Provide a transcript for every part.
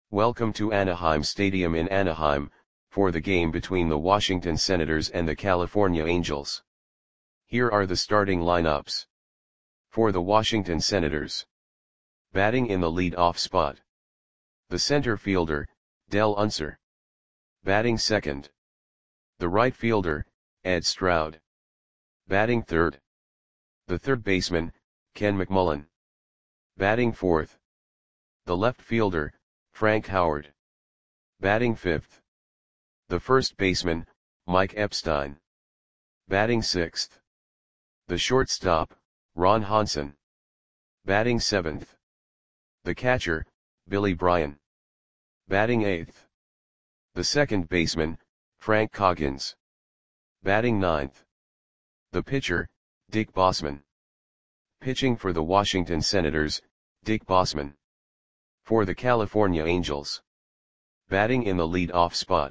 Welcome to Anaheim Stadium in Anaheim, for the game between the Washington Senators and the California Angels. Here are the starting lineups. For the Washington Senators. Batting in the lead-off spot. The center fielder, Dell Unser. Batting second. The right fielder, Ed Stroud. Batting third. The third baseman, Ken McMullen. Batting fourth. The left fielder, Frank Howard. Batting fifth. The first baseman, Mike Epstein. Batting sixth. The shortstop, Ron Hansen. Batting seventh. The catcher, Billy Bryan. Batting eighth. The second baseman, Frank Coggins. Batting ninth. The pitcher, Dick Bosman. Pitching for the Washington Senators, Dick Bosman. For the California Angels. Batting in the lead-off spot.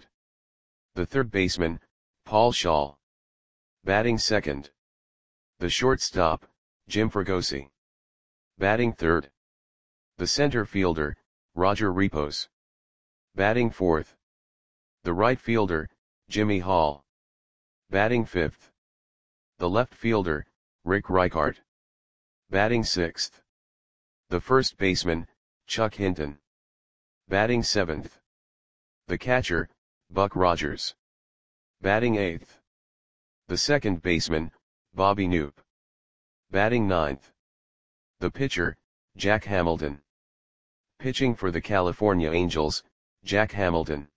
The third baseman, Paul Schaal. Batting second. The shortstop, Jim Fregosi. Batting third. The center fielder, Roger Repos. Batting fourth. The right fielder, Jimmy Hall. Batting fifth. The left fielder, Rick Reichart. Batting sixth. The first baseman, Chuck Hinton. Batting seventh. The catcher, Buck Rogers. Batting eighth. The second baseman, Bobby Knoop. Batting ninth. The pitcher, Jack Hamilton. Pitching for the California Angels, Jack Hamilton.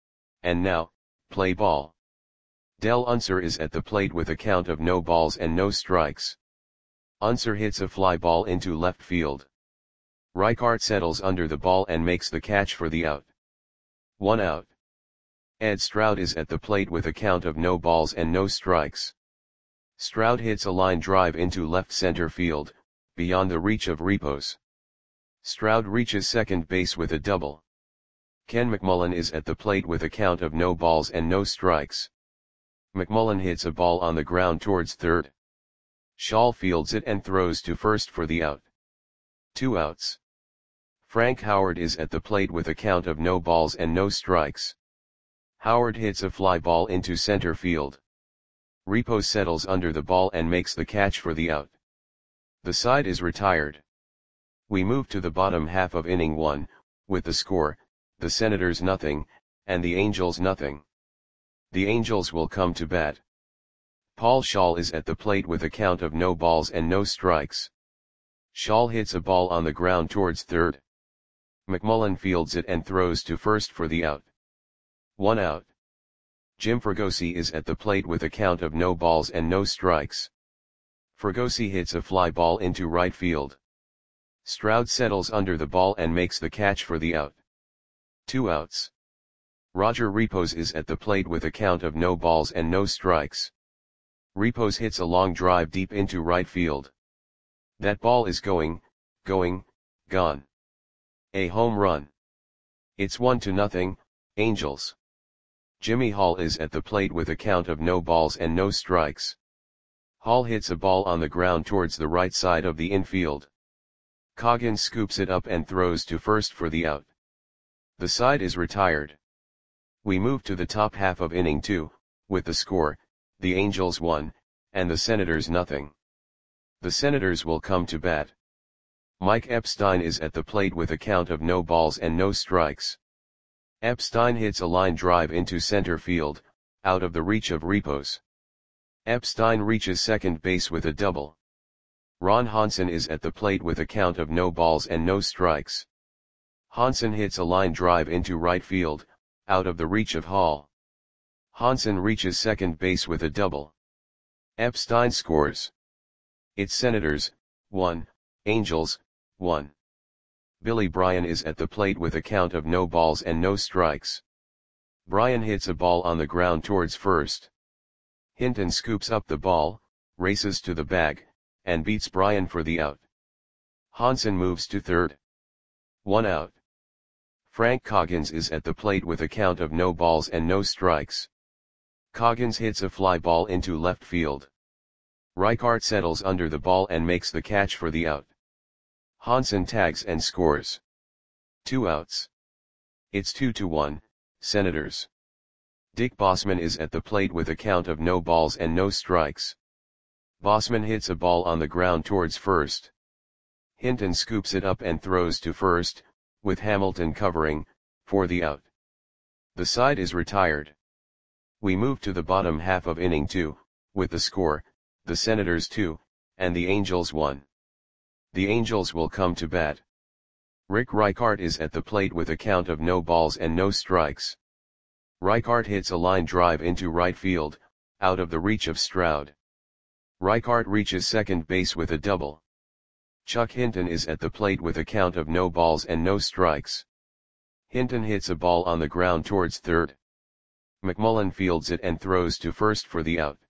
And now, play ball. Dell Unser is at the plate with a count of no balls and no strikes. Unser hits a fly ball into left field. Reichart settles under the ball and makes the catch for the out. 1 out. Ed Stroud is at the plate with a count of no balls and no strikes. Stroud hits a line drive into left center field, beyond the reach of Repos. Stroud reaches second base with a double. Ken McMullen is at the plate with a count of no balls and no strikes. McMullen hits a ball on the ground towards third. Schaal fields it and throws to first for the out. 2 outs. Frank Howard is at the plate with a count of no balls and no strikes. Howard hits a fly ball into center field. Repos settles under the ball and makes the catch for the out. The side is retired. We move to the bottom half of inning 1, with the score, the Senators nothing, and the Angels nothing. The Angels will come to bat. Paul Schaal is at the plate with a count of no balls and no strikes. Schaal hits a ball on the ground towards third. McMullen fields it and throws to first for the out. 1 out. Jim Fregosi is at the plate with a count of no balls and no strikes. Fregosi hits a fly ball into right field. Stroud settles under the ball and makes the catch for the out. 2 outs. Roger Repos is at the plate with a count of no balls and no strikes. Repos hits a long drive deep into right field. That ball is gone. A home run. It's 1-0, Angels. Jimmy Hall is at the plate with a count of no balls and no strikes. Hall hits a ball on the ground towards the right side of the infield. Coggins scoops it up and throws to first for the out. The side is retired. We move to the top half of inning 2, with the score, the Angels 1, and the Senators nothing. The Senators will come to bat. Mike Epstein is at the plate with a count of no balls and no strikes. Epstein hits a line drive into center field, out of the reach of Repos. Epstein reaches second base with a double. Ron Hansen is at the plate with a count of no balls and no strikes. Hansen hits a line drive into right field, out of the reach of Hall. Hansen reaches second base with a double. Epstein scores. It's Senators, 1, Angels, 1. Billy Bryan is at the plate with a count of no balls and no strikes. Bryan hits a ball on the ground towards first. Hinton scoops up the ball, races to the bag, and beats Bryan for the out. Hansen moves to third. 1 out. Frank Coggins is at the plate with a count of no balls and no strikes. Coggins hits a fly ball into left field. Reichart settles under the ball and makes the catch for the out. Hansen tags and scores. 2 outs. It's 2-1, Senators. Dick Bosman is at the plate with a count of no balls and no strikes. Bosman hits a ball on the ground towards first. Hinton scoops it up and throws to first, with Hamilton covering, for the out. The side is retired. We move to the bottom half of inning 2, with the score, the Senators 2, and the Angels 1. The Angels will come to bat. Rick Reichart is at the plate with a count of no balls and no strikes. Reichart hits a line drive into right field, out of the reach of Stroud. Reichart reaches second base with a double. Chuck Hinton is at the plate with a count of no balls and no strikes. Hinton hits a ball on the ground towards third. McMullen fields it and throws to first for the out.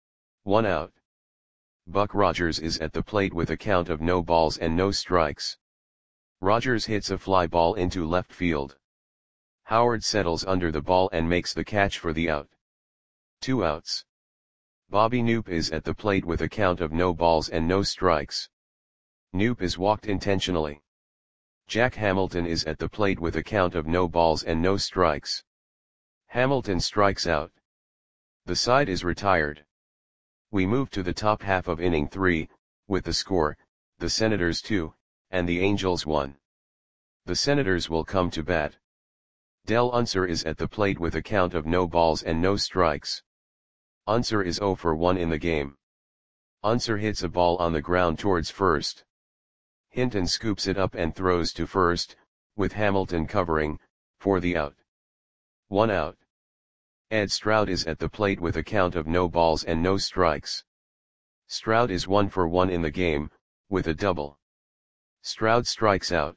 1 out. Buck Rogers is at the plate with a count of no balls and no strikes. Rogers hits a fly ball into left field. Howard settles under the ball and makes the catch for the out. 2 outs. Bobby Knoop is at the plate with a count of no balls and no strikes. Knoop is walked intentionally. Jack Hamilton is at the plate with a count of no balls and no strikes. Hamilton strikes out. The side is retired. We move to the top half of inning 3, with the score, the Senators 2, and the Angels 1. The Senators will come to bat. Del Unser is at the plate with a count of no balls and no strikes. Unser is 0 for 1 in the game. Unser hits a ball on the ground towards first. Hinton scoops it up and throws to first, with Hamilton covering, for the out. 1 out. Ed Stroud is at the plate with a count of no balls and no strikes. Stroud is 1 for 1 in the game, with a double. Stroud strikes out.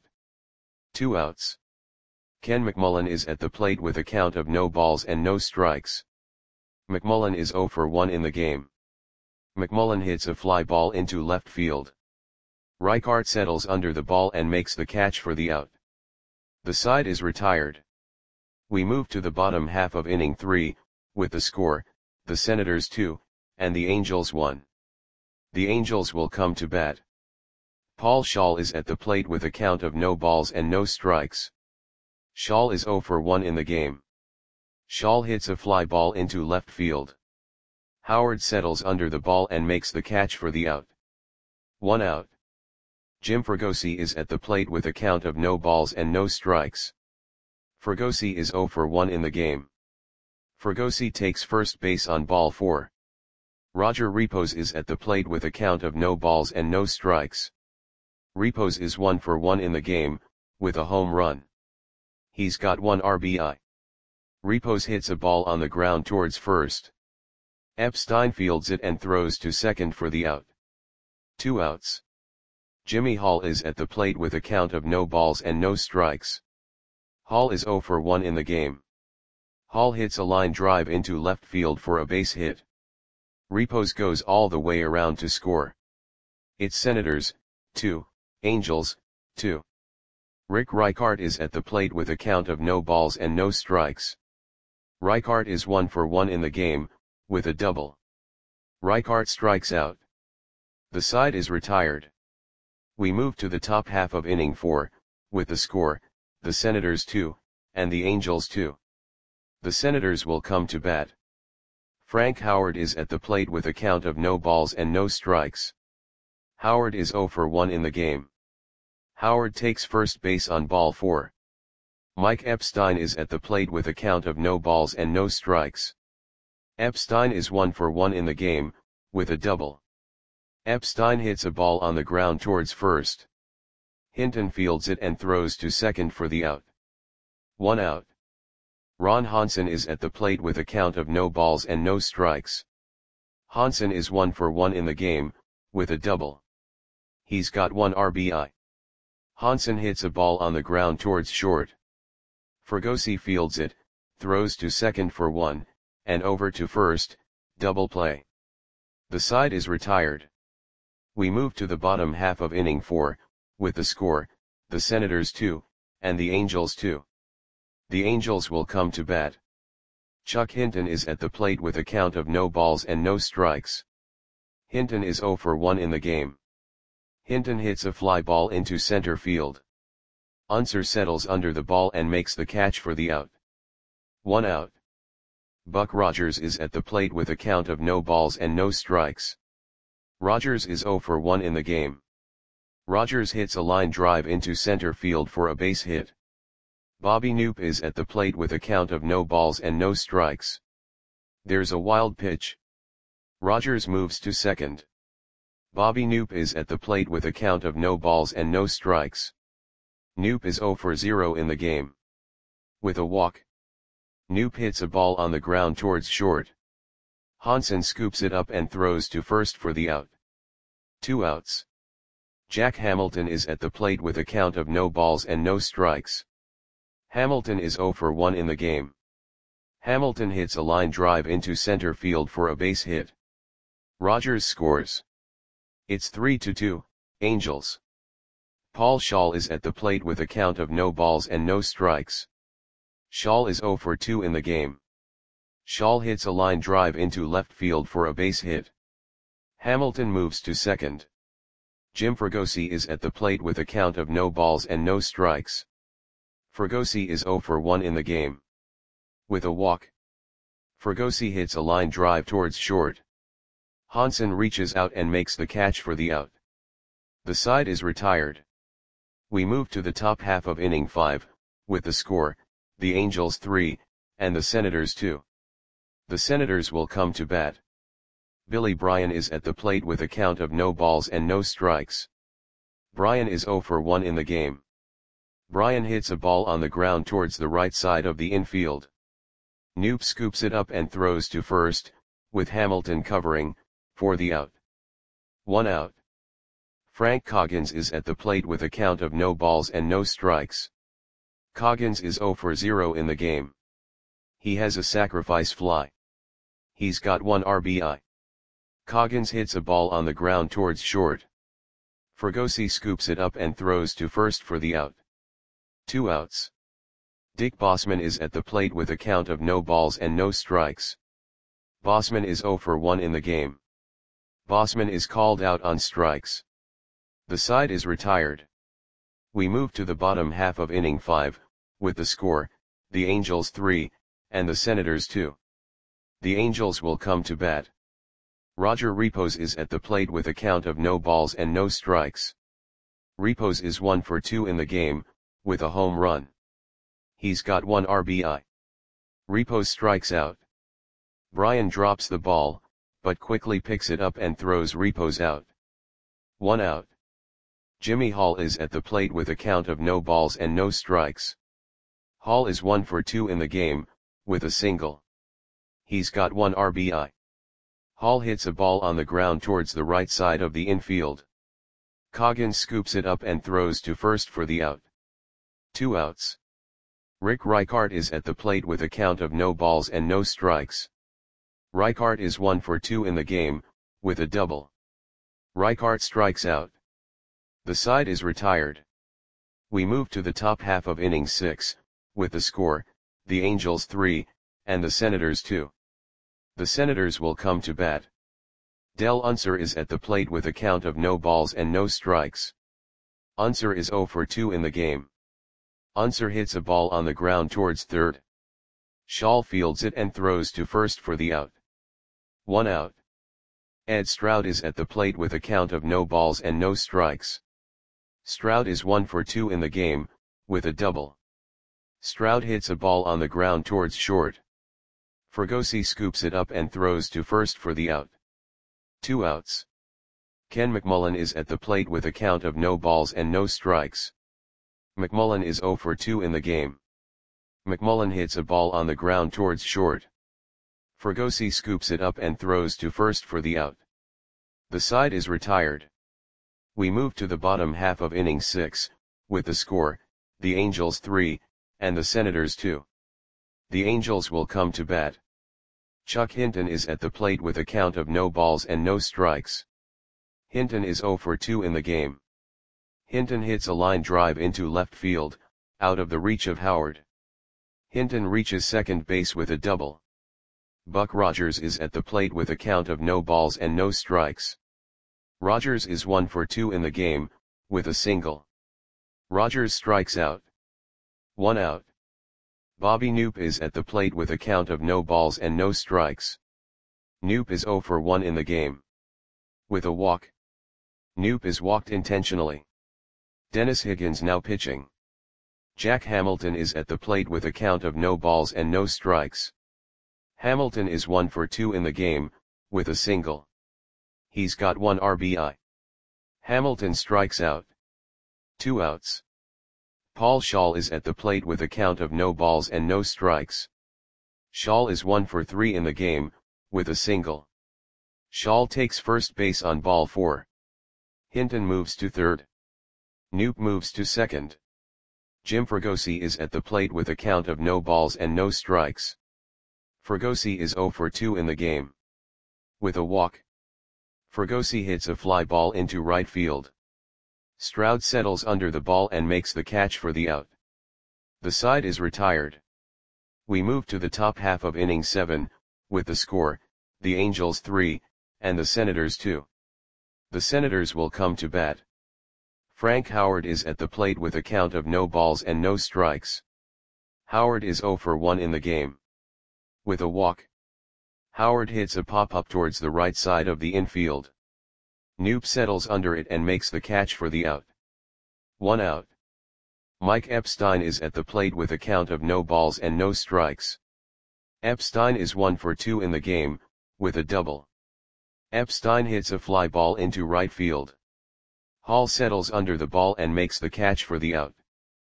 2 outs. Ken McMullen is at the plate with a count of no balls and no strikes. McMullen is 0 for 1 in the game. McMullen hits a fly ball into left field. Reichart settles under the ball and makes the catch for the out. The side is retired. We move to the bottom half of inning 3, with the score, the Senators 2, and the Angels 1. The Angels will come to bat. Paul Schall is at the plate with a count of no balls and no strikes. Schall is 0 for 1 in the game. Schall hits a fly ball into left field. Howard settles under the ball and makes the catch for the out. 1 out. Jim Fregosi is at the plate with a count of no balls and no strikes. Fregosi is 0 for 1 in the game. Fregosi takes first base on ball 4. Roger Repos is at the plate with a count of no balls and no strikes. Repos is 1 for 1 in the game, with a home run. He's got 1 RBI. Repos hits a ball on the ground towards first. Epstein fields it and throws to second for the out. 2 outs. Jimmy Hall is at the plate with a count of no balls and no strikes. Hall is 0 for 1 in the game. Hall hits a line drive into left field for a base hit. Repos goes all the way around to score. It's Senators, 2, Angels, 2. Rick Reichart is at the plate with a count of no balls and no strikes. Reichart is 1 for 1 in the game, with a double. Reichart strikes out. The side is retired. We move to the top half of inning 4, with the score, the Senators 2, and the Angels 2. The Senators will come to bat. Frank Howard is at the plate with a count of no balls and no strikes. Howard is 0 for 1 in the game. Howard takes first base on ball 4. Mike Epstein is at the plate with a count of no balls and no strikes. Epstein is 1 for 1 in the game, with a double. Epstein hits a ball on the ground towards first. Hinton fields it and throws to second for the out. 1 out. Ron Hansen is at the plate with a count of no balls and no strikes. Hansen is 1 for 1 in the game, with a double. He's got 1 RBI. Hansen hits a ball on the ground towards short. Fregosi fields it, throws to second for 1, and over to first, double play. The side is retired. We move to the bottom half of inning 4, with the score, the Senators 2, and the Angels 2. The Angels will come to bat. Chuck Hinton is at the plate with a count of no balls and no strikes. Hinton is 0 for 1 in the game. Hinton hits a fly ball into center field. Unser settles under the ball and makes the catch for the out. 1 out. Buck Rogers is at the plate with a count of no balls and no strikes. Rogers is 0 for 1 in the game. Rogers hits a line drive into center field for a base hit. Bobby Knoop is at the plate with a count of no balls and no strikes. There's a wild pitch. Rogers moves to second. Bobby Knoop is at the plate with a count of no balls and no strikes. Knoop is 0 for 0 in the game. With a walk, Knoop hits a ball on the ground towards short. Hansen scoops it up and throws to first for the out. 2 outs. Jack Hamilton is at the plate with a count of no balls and no strikes. Hamilton is 0 for 1 in the game. Hamilton hits a line drive into center field for a base hit. Rogers scores. It's 3-2, Angels. Paul Schaal is at the plate with a count of no balls and no strikes. Schaal is 0 for 2 in the game. Schaal hits a line drive into left field for a base hit. Hamilton moves to second. Jim Fregosi is at the plate with a count of no balls and no strikes. Fregosi is 0 for 1 in the game. With a walk, Fregosi hits a line drive towards short. Hansen reaches out and makes the catch for the out. The side is retired. We move to the top half of inning 5, with the score, the Angels 3, and the Senators 2. The Senators will come to bat. Billy Bryan is at the plate with a count of no balls and no strikes. Bryan is 0 for 1 in the game. Bryan hits a ball on the ground towards the right side of the infield. Knoop scoops it up and throws to first, with Hamilton covering, for the out. 1 out. Frank Coggins is at the plate with a count of no balls and no strikes. Coggins is 0 for 0 in the game. He has a sacrifice fly. He's got 1 RBI. Coggins hits a ball on the ground towards short. Fregosi scoops it up and throws to first for the out. 2 outs. Dick Bossman is at the plate with a count of no balls and no strikes. Bossman is 0 for 1 in the game. Bossman is called out on strikes. The side is retired. We move to the bottom half of inning 5, with the score, the Angels 3, and the Senators 2. The Angels will come to bat. Roger Repos is at the plate with a count of no balls and no strikes. Repos is 1 for 2 in the game, with a home run. He's got 1 RBI. Repos strikes out. Bryan drops the ball, but quickly picks it up and throws Repos out. 1 out. Jimmy Hall is at the plate with a count of no balls and no strikes. Hall is 1 for 2 in the game, with a single. He's got 1 RBI. Hall hits a ball on the ground towards the right side of the infield. Coggins scoops it up and throws to first for the out. 2 outs. Rick Reichart is at the plate with a count of no balls and no strikes. Reichart is 1 for 2 in the game, with a double. Reichart strikes out. The side is retired. We move to the top half of inning 6, with the score, the Angels 3, and the Senators 2. The Senators will come to bat. Del Unser is at the plate with a count of no balls and no strikes. Unser is 0 for 2 in the game. Unser hits a ball on the ground towards third. Schaal fields it and throws to first for the out. 1 out. Ed Stroud is at the plate with a count of no balls and no strikes. Stroud is 1 for 2 in the game, with a double. Stroud hits a ball on the ground towards short. Fregosi scoops it up and throws to first for the out. 2 outs. Ken McMullen is at the plate with a count of no balls and no strikes. McMullen is 0 for 2 in the game. McMullen hits a ball on the ground towards short. Fregosi scoops it up and throws to first for the out. The side is retired. We move to the bottom half of inning 6, with the score, the Angels 3, and the Senators 2. The Angels will come to bat. Chuck Hinton is at the plate with a count of no balls and no strikes. Hinton is 0 for 2 in the game. Hinton hits a line drive into left field, out of the reach of Howard. Hinton reaches second base with a double. Buck Rogers is at the plate with a count of no balls and no strikes. Rogers is 1 for 2 in the game, with a single. Rogers strikes out. 1 out. Bobby Knoop is at the plate with a count of no balls and no strikes. Knoop is 0 for 1 in the game. With a walk. Knoop is walked intentionally. Dennis Higgins now pitching. Jack Hamilton is at the plate with a count of no balls and no strikes. Hamilton is 1 for 2 in the game, with a single. He's got 1 RBI. Hamilton strikes out. 2 outs. Paul Shaw is at the plate with a count of no balls and no strikes. Shaw is 1 for 3 in the game, with a single. Shaw takes first base on ball 4. Hinton moves to third. Knoop moves to second. Jim Fregosi is at the plate with a count of no balls and no strikes. Fregosi is 0 for 2 in the game. With a walk. Fregosi hits a fly ball into right field. Stroud settles under the ball and makes the catch for the out. The side is retired. We move to the top half of inning 7, with the score, the Angels 3, and the Senators 2. The Senators will come to bat. Frank Howard is at the plate with a count of no balls and no strikes. Howard is 0 for 1 in the game. With a walk. Howard hits a pop-up towards the right side of the infield. Knoop settles under it and makes the catch for the out. 1 out. Mike Epstein is at the plate with a count of no balls and no strikes. Epstein is 1 for 2 in the game, with a double. Epstein hits a fly ball into right field. Hall settles under the ball and makes the catch for the out.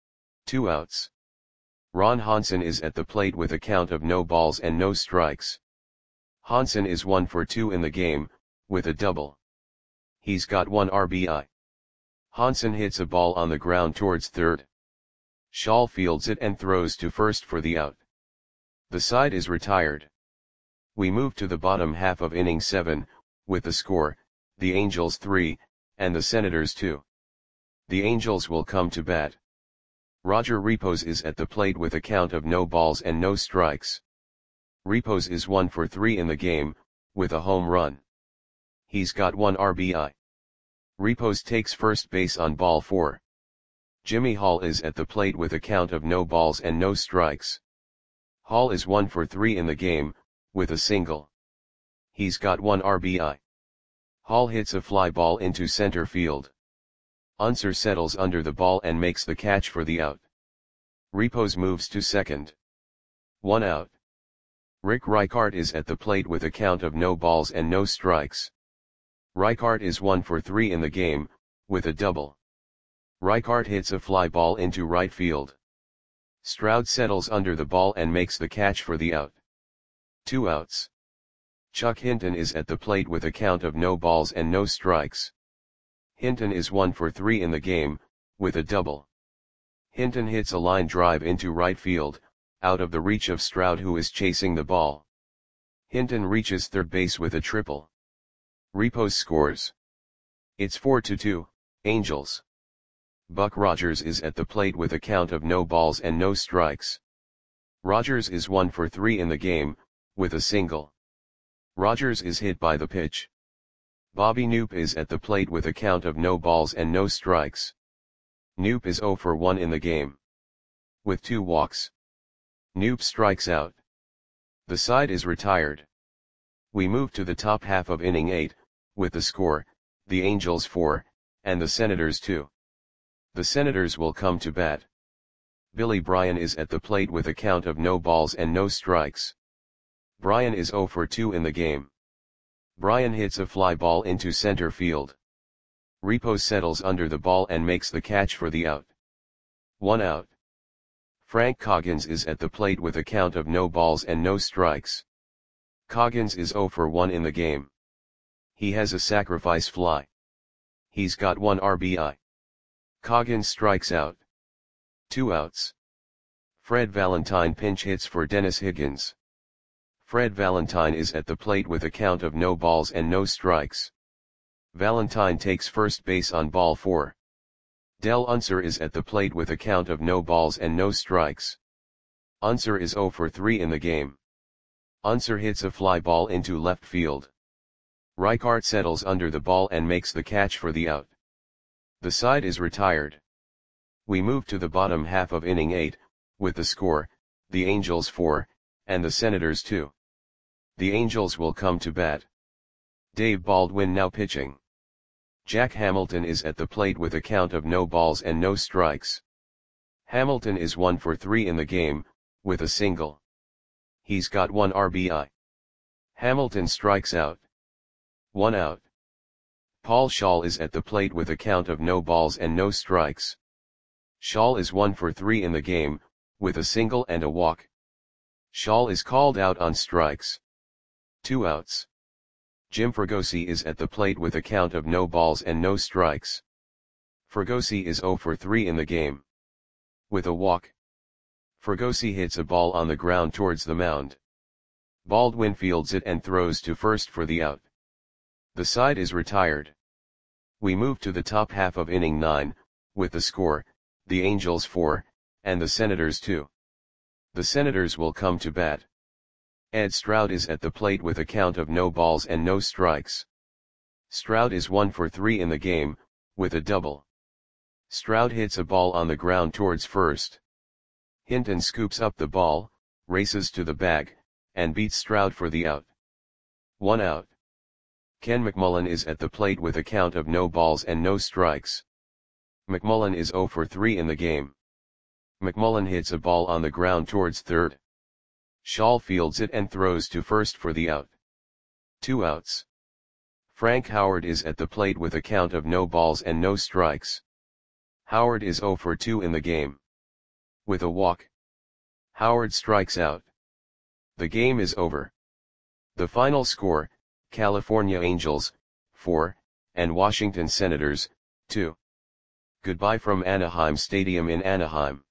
2 outs. Ron Hansen is at the plate with a count of no balls and no strikes. Hansen is 1 for 2 in the game, with a double. He's got 1 RBI. Hansen hits a ball on the ground towards third. Shaw fields it and throws to first for the out. The side is retired. We move to the bottom half of inning 7, with the score, the Angels 3, and the Senators 2. The Angels will come to bat. Roger Repos is at the plate with a count of no balls and no strikes. Repos is 1 for 3 in the game, with a home run. He's got 1 RBI. Repos takes first base on ball 4. Jimmy Hall is at the plate with a count of no balls and no strikes. Hall is 1 for 3 in the game, with a single. He's got 1 RBI. Hall hits a fly ball into center field. Unser settles under the ball and makes the catch for the out. Repos moves to second. 1 out. Rick Reichart is at the plate with a count of no balls and no strikes. Reichart is 1 for 3 in the game, with a double. Reichart hits a fly ball into right field. Stroud settles under the ball and makes the catch for the out. 2 outs. Chuck Hinton is at the plate with a count of no balls and no strikes. Hinton is 1 for 3 in the game, with a double. Hinton hits a line drive into right field, out of the reach of Stroud who is chasing the ball. Hinton reaches third base with a triple. Repos scores. It's 4-2, Angels. Buck Rogers is at the plate with a count of no balls and no strikes. Rogers is 1 for 3 in the game, with a single. Rogers is hit by the pitch. Bobby Knoop is at the plate with a count of no balls and no strikes. Knoop is 0 for 1 in the game. With 2 walks. Knoop strikes out. The side is retired. We move to the top half of inning 8, with the score, the Angels 4, and the Senators 2. The Senators will come to bat. Billy Bryan is at the plate with a count of no balls and no strikes. Bryan is 0 for 2 in the game. Bryan hits a fly ball into center field. Repos settles under the ball and makes the catch for the out. 1 out. Frank Coggins is at the plate with a count of no balls and no strikes. Coggins is 0 for 1 in the game. He has a sacrifice fly. He's got 1 RBI. Coggins strikes out. 2 outs. Fred Valentine pinch hits for Dennis Higgins. Fred Valentine is at the plate with a count of no balls and no strikes. Valentine takes first base on ball 4. Del Unser is at the plate with a count of no balls and no strikes. Unser is 0 for 3 in the game. Unser hits a fly ball into left field. Reichart settles under the ball and makes the catch for the out. The side is retired. We move to the bottom half of inning 8, with the score, the Angels 4, and the Senators 2. The Angels will come to bat. Dave Baldwin now pitching. Jack Hamilton is at the plate with a count of no balls and no strikes. Hamilton is 1 for 3 in the game, with a single. He's got 1 RBI. Hamilton strikes out. 1 out. Paul Schaal is at the plate with a count of no balls and no strikes. Schaal is 1 for 3 in the game, with a single and a walk. Schaal is called out on strikes. 2 outs. Jim Fregosi is at the plate with a count of no balls and no strikes. Fregosi is 0 for 3 in the game. With a walk. Fregosi hits a ball on the ground towards the mound. Baldwin fields it and throws to first for the out. The side is retired. We move to the top half of inning 9, with the score, the Angels 4, and the Senators 2. The Senators will come to bat. Ed Stroud is at the plate with a count of no balls and no strikes. Stroud is 1 for 3 in the game, with a double. Stroud hits a ball on the ground towards first. Hinton scoops up the ball, races to the bag, and beats Stroud for the out. 1 out. Ken McMullen is at the plate with a count of no balls and no strikes. McMullen is 0 for 3 in the game. McMullen hits a ball on the ground towards third. Schaal fields it and throws to first for the out. 2 outs. Frank Howard is at the plate with a count of no balls and no strikes. Howard is 0 for 2 in the game. With a walk. Howard strikes out. The game is over. The final score, California Angels, 4, and Washington Senators, 2. Goodbye from Anaheim Stadium in Anaheim.